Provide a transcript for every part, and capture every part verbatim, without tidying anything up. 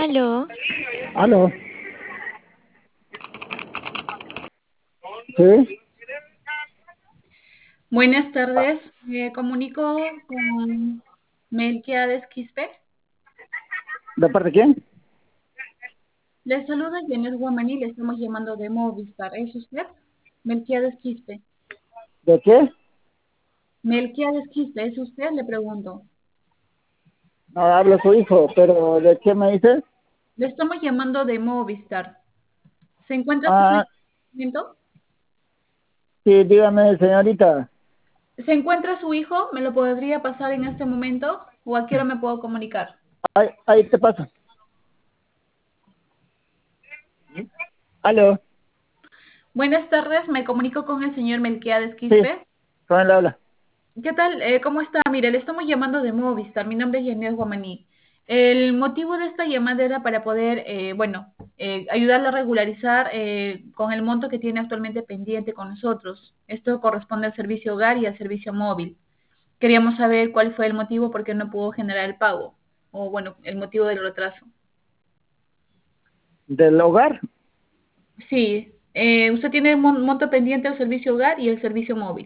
Aló, Aló, sí, Buenas tardes, me comunico con Melquiades Quispe. ¿de parte de quién? Les saluda Janet Guamaní, le estamos llamando de Movistar. ¿Es usted? Melquiades Quispe. ¿De qué? Melquiades Quispe, ¿es usted? Le pregunto. No, habla su hijo, pero ¿de qué me dice? Le estamos llamando de Movistar. ¿Se encuentra usted en Ah, este momento? sí, dígame, señorita. ¿Se encuentra su hijo? ¿Me lo podría pasar en este momento? ¿O a qué hora me puedo comunicar? Ahí, ahí te paso. Aló, Buenas tardes, me comunico con el señor Melquiades sí, Quispe. con él habla. ¿Qué tal? Eh, ¿cómo está? Mire, le estamos llamando de Movistar. Mi nombre es Yanet Guamaní. El motivo de esta llamada era para poder, eh, bueno, eh, ayudarle a regularizar eh, con el monto que tiene actualmente pendiente con nosotros. Esto corresponde al servicio hogar y al servicio móvil. Queríamos saber cuál fue el motivo por qué no pudo generar el pago, o bueno, el motivo del retraso. ¿Del hogar? Sí, eh, usted tiene un mon- monto pendiente del servicio hogar y el servicio móvil.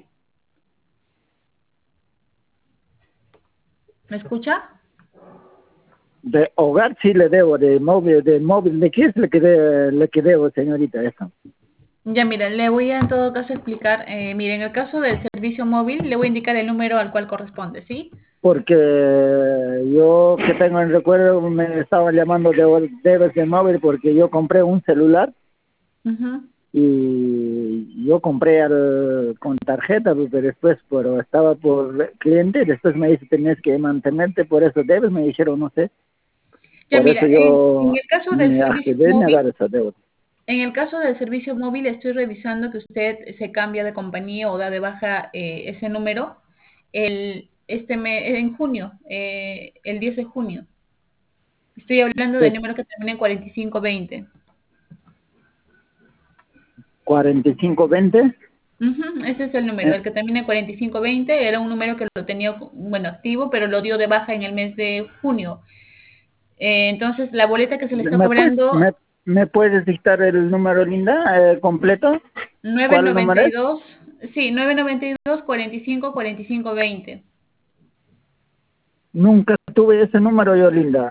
¿Me escucha? De hogar sí le debo, de móvil, de móvil, ¿de qué es le que, de- le que debo, señorita, eso? Ya, mira, le voy a en todo caso explicar. Eh, mire, en el caso del servicio móvil, le voy a indicar el número al cual corresponde, ¿sí? Porque yo que tengo en recuerdo me estaban llamando de debes de móvil porque yo compré un celular Ujú. y yo compré al, con tarjeta, pues, pero después pero estaba por cliente, después me dice tenías que mantenerte, por eso debes, me dijeron, no sé, Ya, por eso mira, en, en yo el caso del me servicio accedí a móvil, negar esa deuda. en el caso del servicio móvil, estoy revisando que usted se cambia de compañía o da de baja eh, ese número el, este me, en junio, eh, el diez de junio. Estoy hablando del Sí, número que termina en cuarenta y cinco veinte. cuarenta y cinco veinte, Ujú, ese es el número, eh, el que termina en cuarenta y cinco veinte era un número que lo tenía, bueno, activo, pero lo dio de baja en el mes de junio. Eh, entonces, la boleta que se le está ¿me puedes, cobrando, me, me puedes dictar el número, Linda, eh, completo? ¿Cuál número es? nueve noventa y dos, sí, nueve noventa y dos, cuarenta y cinco, cuarenta y cinco, veinte. Nunca tuve ese número yo, Linda.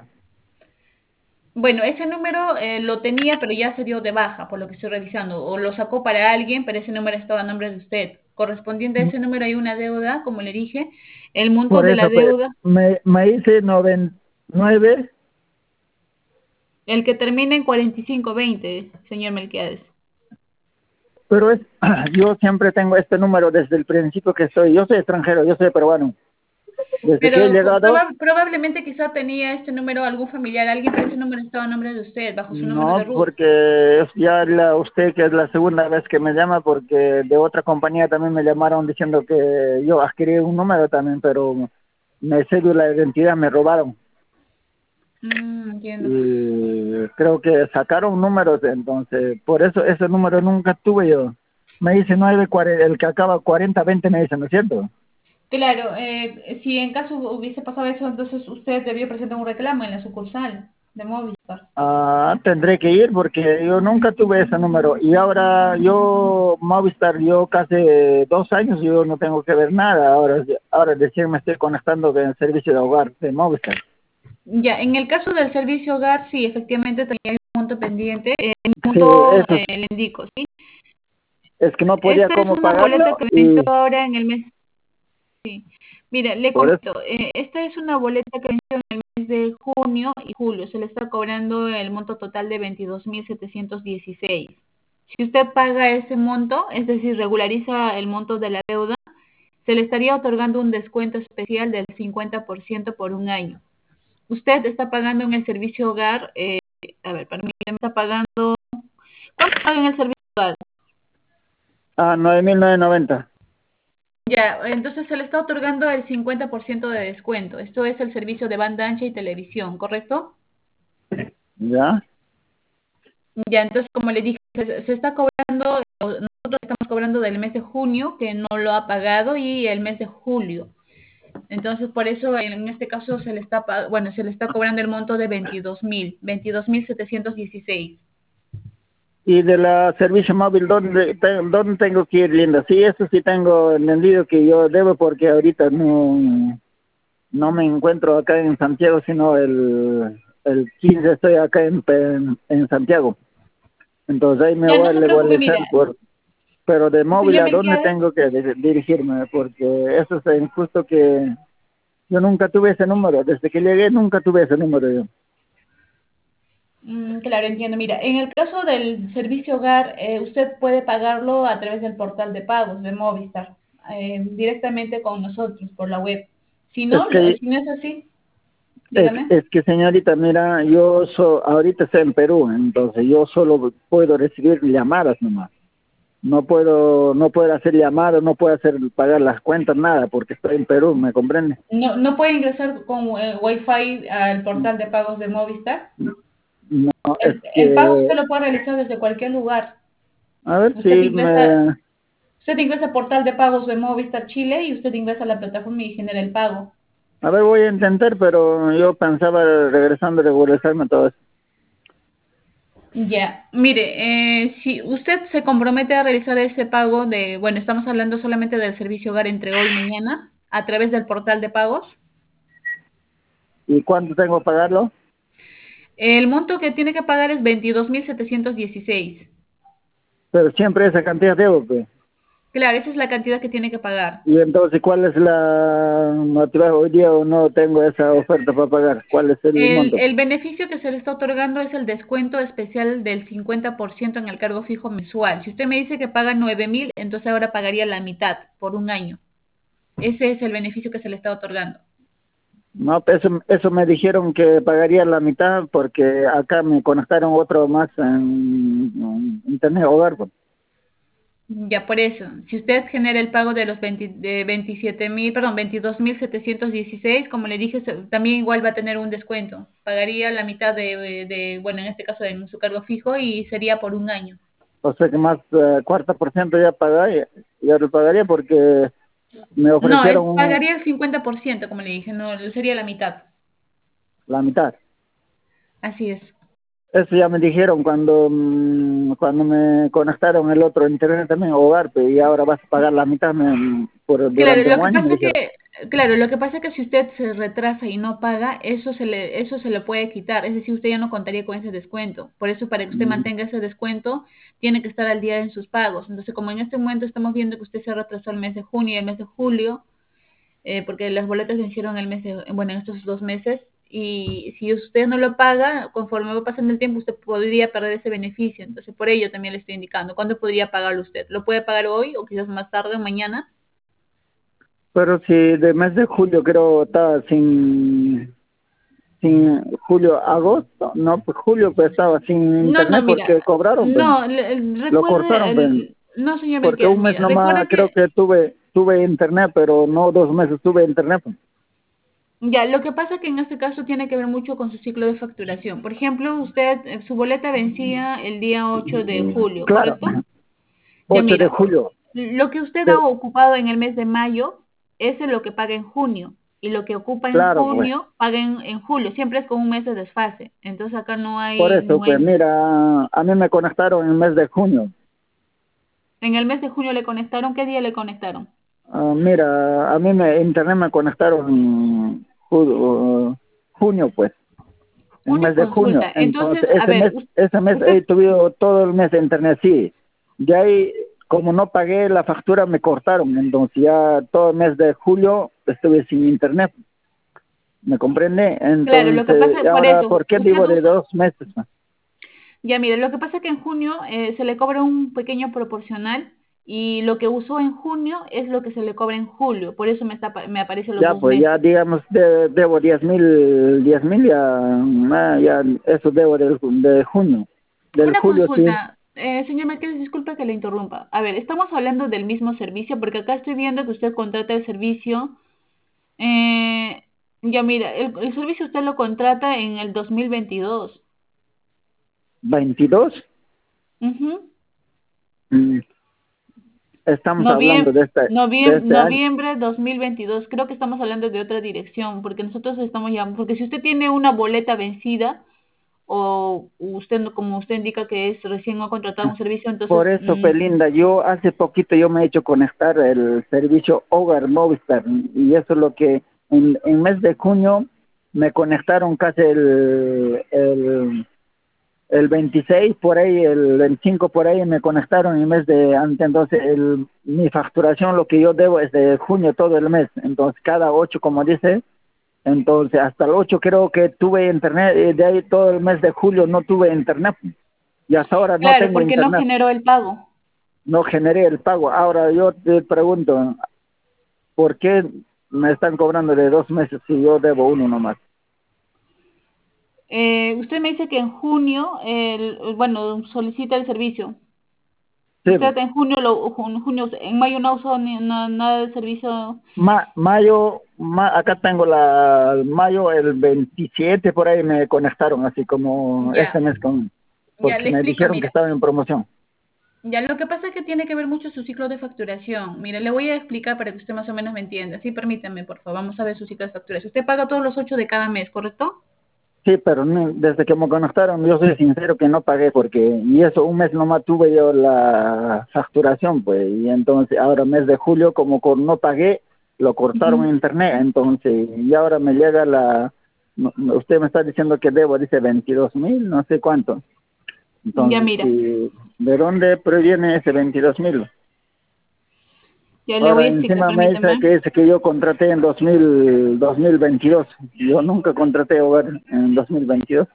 Bueno, ese número eh, lo tenía, pero ya se dio de baja, por lo que estoy revisando, o lo sacó para alguien, pero ese número estaba a nombre de usted. Correspondiente a ese número hay una deuda, como le dije, el monto Por de la eso, pues, deuda, me, me dice noventa y nueve. el que termina en cuarenta y cinco veinte, señor Melquiades. Pero es, yo siempre tengo este número desde el principio que estoy. Yo soy extranjero, yo soy peruano. Desde que he Pero po- llegado, proba- probablemente quizá tenía este número algún familiar, alguien, pero ese número estaba a nombre de usted, bajo su número de no, RUT. porque es ya la, usted que es la segunda vez que me llama, porque de otra compañía también me llamaron diciendo que yo adquirí un número también, pero me cédula de identidad me robaron. Mm, entiendo. Y creo que sacaron números, entonces, por eso ese número nunca tuve yo. Me dice nueve, el que acaba cuarenta veinte me dice, ¿no es cierto? Claro, eh, si en caso hubiese pasado eso, entonces usted debió presentar un reclamo en la sucursal de Movistar. Ah, tendré que ir porque yo nunca tuve ese número y ahora yo, Movistar, yo casi dos años yo no tengo que ver nada, ahora, ahora recién me estoy conectando con el servicio de hogar de Movistar. Ya, en el caso del servicio hogar, sí, efectivamente tenía un monto pendiente. El Sí, monto eso, eh, le indico, ¿sí? es que no podía Esta es cómo una boleta pagarlo que venció y ahora en el mes. Mire, le por eso, comento, eh, esta es una boleta que venció en el mes de junio y julio. Se le está cobrando el monto total de veintidós mil setecientos dieciséis. Si usted paga ese monto, es decir, regulariza el monto de la deuda, se le estaría otorgando un descuento especial del cincuenta por ciento por un año. Usted está pagando en el servicio hogar, eh, a ver, permítame, está pagando, ¿cuánto paga en el servicio hogar? ah, nueve mil novecientos noventa. Ya, entonces se le está otorgando el cincuenta por ciento de descuento. Esto es el servicio de banda ancha y televisión, ¿correcto? ¿Ya? Ya, entonces, como le dije, se, se está cobrando, nosotros estamos cobrando del mes de junio, que no lo ha pagado, y el mes de julio. Entonces, por eso en este caso se le está, pa- bueno, se le está cobrando el monto de veintidós mil, veintidós mil setecientos dieciséis. Y de la servicio móvil, ¿dónde, te- ¿dónde tengo que ir, Linda? Sí, eso sí tengo entendido que yo debo porque ahorita no, no me encuentro acá en Santiago, sino el, el quince estoy acá en, en, en Santiago. Entonces ahí me Ya, voy no a se preocupe, legalizar mira, por... Pero de móvil, señor ¿a dónde Melquiades, tengo que di- dirigirme? Porque eso es injusto que yo nunca tuve ese número. Desde que llegué nunca tuve ese número yo. mm, claro, entiendo. Mira, en el caso del servicio hogar, eh, usted puede pagarlo a través del portal de pagos de Movistar, eh, directamente con nosotros por la web. Si Es no, lo- que si no es así, Es, dígame. es que señorita, mira, yo so, ahorita estoy en Perú, entonces yo solo puedo recibir llamadas nomás. No puedo, no puedo hacer llamadas, no puedo hacer pagar las cuentas, nada, porque estoy en Perú, ¿me comprende? No, no puede ingresar con eh, Wi-Fi al portal de pagos de Movistar. No, es El, el pago usted que, lo puede realizar desde cualquier lugar. a ver si Usted ingresa, me, usted ingresa al portal de pagos de Movistar Chile y usted ingresa a la plataforma y genera el pago. a ver, voy a intentar, pero yo pensaba regresando a regularizarme todo eso. Ya, mire, eh, si usted se compromete a realizar ese pago de, bueno, estamos hablando solamente del servicio hogar entre hoy y mañana, a través del portal de pagos, ¿Y cuánto tengo que pagarlo? el monto que tiene que pagar es veintidós mil setecientos dieciséis. Pero siempre esa cantidad debo, pues. Claro, esa es la cantidad que tiene que pagar. Y entonces, ¿cuál es la motivación? Hoy día no tengo esa oferta para pagar. ¿Cuál es el El, monto? el beneficio que se le está otorgando es el descuento especial del cincuenta por ciento en el cargo fijo mensual. Si usted me dice que paga nueve mil, entonces ahora pagaría la mitad por un año. Ese es el beneficio que se le está otorgando. No, pues eso, eso me dijeron que pagaría la mitad porque acá me conectaron otro más en, en Internet Hogar, pues. Ya por eso, si usted genera el pago de los veinte de veintisiete mil, perdón, veintidós mil setecientos dieciséis, como le dije, se- también igual va a tener un descuento. Pagaría la mitad de, de, bueno, en este caso en su cargo fijo y sería por un año. O sea que más eh, cuarenta por ciento ya pagaría, ya lo pagaría porque me No, ofrecieron es, un- pagaría el cincuenta por ciento, como le dije, no, sería la mitad. la mitad. Así es. Eso ya me dijeron cuando mm, cuando me conectaron el otro Internet también Hogar, pues, y ahora vas a pagar la mitad me- por Claro, durante lo un que año, me pasa dijeron. que, claro, lo que pasa que si usted se retrasa y no paga, eso se le, eso se le puede quitar, es decir, usted ya no contaría con ese descuento. Por eso, para que usted Mm. mantenga ese descuento, tiene que estar al día en sus pagos. Entonces, como en este momento estamos viendo que usted se retrasó el mes de junio y el mes de julio, eh, porque las boletas vencieron el mes de, bueno, en estos dos meses, y si usted no lo paga, conforme va pasando el tiempo, usted podría perder ese beneficio. Entonces, por ello también le estoy indicando, ¿cuándo podría pagarlo usted? ¿Lo puede pagar hoy o quizás más tarde o mañana? Pero si de mes de julio creo estaba sin sin julio, agosto, no, pues julio pues estaba sin No, no, internet mira, porque cobraron, pues, no, le- lo recuerde, cortaron, pues, el, no, señor porque Melquiades, un mes mira, nomás recuerde creo que, que tuve tuve internet, pero no dos meses tuve internet, pues. ya, lo que pasa que en este caso tiene que ver mucho con su ciclo de facturación. Por ejemplo, usted, eh, su boleta vencía el día ocho de julio, Claro, ¿correcto? Ya ocho de mira, julio, lo que usted ha pero, ocupado en el mes de mayo, ese es lo que paga en junio, y lo que ocupa en claro, pues, junio, paga en, en julio, siempre es con un mes de desfase. Entonces acá no por hay, eso, no pues, hay, mira, a mí me conectaron en el mes de junio. en el mes de junio le conectaron, ¿qué día le conectaron? Ah, mira, a mí me internet me conectaron en ju- junio, pues, en el Junio mes de junio. consulta. Entonces, Entonces, a ese ver, mes, us- ese mes usted, he tenido todo el mes de internet, sí. De ahí, como no pagué la factura, me cortaron. Entonces, ya todo el mes de julio estuve sin internet. ¿Me comprende? claro, lo que Entonces, pasa, ¿y por ahora eso, por qué usted digo de usa, dos meses? ya mire, lo que pasa es que en junio eh, se le cobra un pequeño proporcional y lo que usó en junio es lo que se le cobra en julio, por eso me, está, me aparecen los Ya, dos pues, ya meses. digamos, de- debo diez mil, diez mil, ya, ah, ya, eso debo del, de junio. Del Una julio, sí. consulta, eh, señor Mercedes, disculpe que le interrumpa. A ver, estamos hablando del mismo servicio porque acá estoy viendo que usted contrata el servicio. eh, ya mira, el, el servicio usted lo contrata en el dos mil veintidós. ¿veintidós? Ujú. Mm. estamos hablando Noviem- de este, de noviem- este año. noviembre dos mil veintidós, creo que estamos hablando de otra dirección, porque nosotros estamos ya, porque si usted tiene una boleta vencida, o usted, no- como usted indica que es recién ha contratado un servicio, entonces, Por eso, mm, Pelinda, yo hace poquito yo me he hecho conectar el servicio Hogar Movistar y eso es lo que en, en mes de junio me conectaron casi el, el, el veintiséis por ahí, el veinticinco por ahí me conectaron en mes de antes, entonces el, mi facturación lo que yo debo es de junio todo el mes, entonces cada ocho como dice, entonces hasta el ocho creo que tuve internet y de ahí todo el mes de julio no tuve internet y hasta ahora no claro, tengo porque no internet. generó el pago. No generé el pago. Ahora yo te pregunto, ¿por qué me están cobrando de dos meses si yo debo uno nomás? Eh, usted me dice que en junio, el, el- bueno, solicita el servicio. Sí, Usted en junio, lo, jun- junio, en mayo no usó ni, na- nada del servicio. ma, mayo, ma, acá tengo la mayo, el veintisiete por ahí me conectaron, así como este Ya, mes con, ya porque le me explico, dijeron que mira. estaba en promoción. Ya, lo que pasa es que tiene que ver mucho su ciclo de facturación. Mire, le voy a explicar para que usted más o menos me entienda. Sí, permítame, por favor. Vamos a ver su ciclo de facturación. Usted paga todos los ocho de cada mes, ¿correcto? Sí, pero no- desde que me conectaron, yo soy sincero que no pagué porque, y eso, un mes nomás tuve yo la facturación, pues, y entonces ahora mes de julio, como con- no pagué, lo cortaron Ujú. en internet, entonces, y ahora me llega la, no- no, usted me está diciendo que debo, dice veintidós mil, no sé cuánto. Ya, Entonces, mira. sí, ¿de dónde proviene ese veintidós mil? Ya le voy Ahora a explicar, encima me dice permítame. que dice que yo contraté en dos mil, dos mil veintidós. Yo nunca contraté hogar en dos mil veintidós.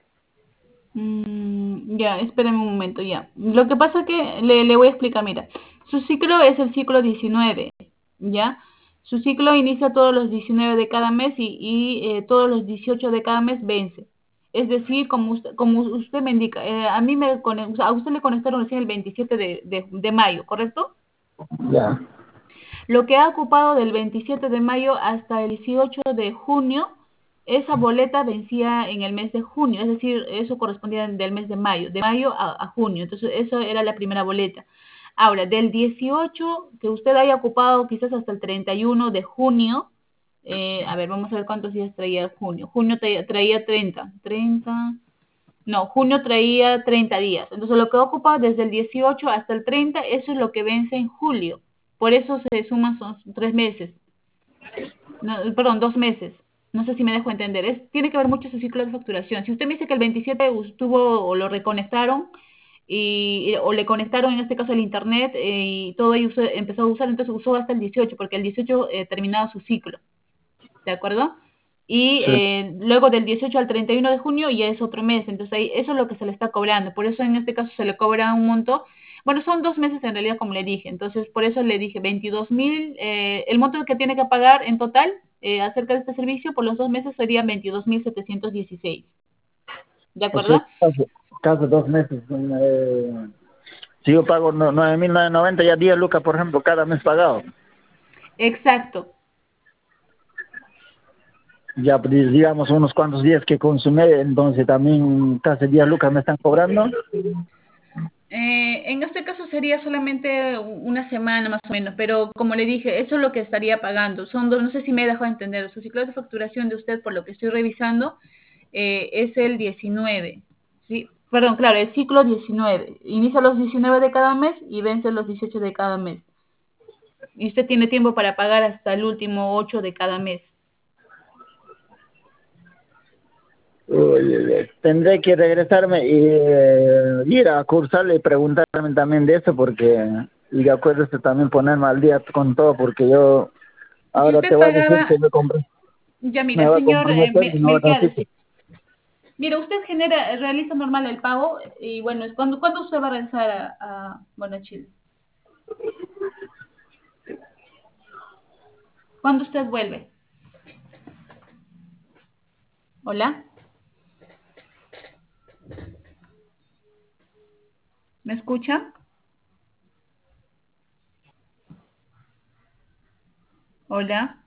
Mm, ya, espéreme un momento, ya. Lo que pasa es que le, le voy a explicar, mira. Su ciclo es el ciclo diecinueve, ¿ya? Su ciclo inicia todos los diecinueve de cada mes y, y eh, todos los dieciocho de cada mes vence. Es decir, como usted, como usted me indica, eh, a mí me cone- o sea, a usted le conectaron recién el veintisiete de, de, de mayo, ¿correcto? Ya. Lo que ha ocupado del veintisiete de mayo hasta el dieciocho de junio, esa boleta vencía en el mes de junio, es decir, eso correspondía del mes de mayo, de mayo a, a junio, entonces eso era la primera boleta. Ahora, del dieciocho que usted haya ocupado quizás hasta el treinta y uno de junio, eh, a ver, vamos a ver cuántos días traía junio. Junio traía, traía treinta, treinta, no, junio traía treinta días. Entonces, lo que ocupa desde el dieciocho hasta el treinta, eso es lo que vence en julio. Por eso se suman son tres meses. No, perdón, dos meses. No sé si me dejo entender. Es, tiene que ver mucho su ciclo de facturación. Si usted me dice que el veintisiete estuvo o lo reconectaron y, o le conectaron en este caso el internet eh, y todo ahí usó- empezó a usar, entonces usó hasta el dieciocho, porque el dieciocho eh, terminaba su ciclo. ¿De acuerdo? Y Sí. eh, luego del dieciocho al treinta y uno de junio ya es otro mes, entonces ahí eso es lo que se le está cobrando, por eso en este caso se le cobra un monto, bueno, son dos meses en realidad como le dije, entonces por eso le dije veintidós mil, eh, el monto que tiene que pagar en total eh, acerca de este servicio por los dos meses sería veintidós mil setecientos dieciséis, ¿de O sea, acuerdo? casi, casi dos meses. Eh, si yo pago no- nueve mil novecientos noventa, ya diez lucas, por ejemplo, cada mes pagado. Exacto. Ya, pues, digamos, unos cuantos días que consumé, entonces también casi diez lucas me están cobrando. Eh, en este caso sería solamente una semana más o menos, pero como le dije, eso es lo que estaría pagando. Son dos, no sé si me he dejado entender, su ciclo de facturación de usted, por lo que estoy revisando, eh, es el diecinueve, ¿sí? Perdón, claro, el ciclo diecinueve. Inicia los diecinueve de cada mes y vence los dieciocho de cada mes. Y usted tiene tiempo para pagar hasta el último ocho de cada mes. Uy, tendré que regresarme y eh, ir a cursarle y preguntarme también de eso porque, y de acuerdo esto también ponerme al día con todo porque yo Si ahora te usted voy a decir pagaba, que me, compre, ya me mira, va a señor eh, comprometer y no va a dar Melquiades, sitio. mira, usted genera, realiza normal el pago y bueno, es cuando, ¿cuándo usted va a regresar a, a, bueno, a Chile? ¿Cuándo usted vuelve? Hola, ¿me escucha? Hola.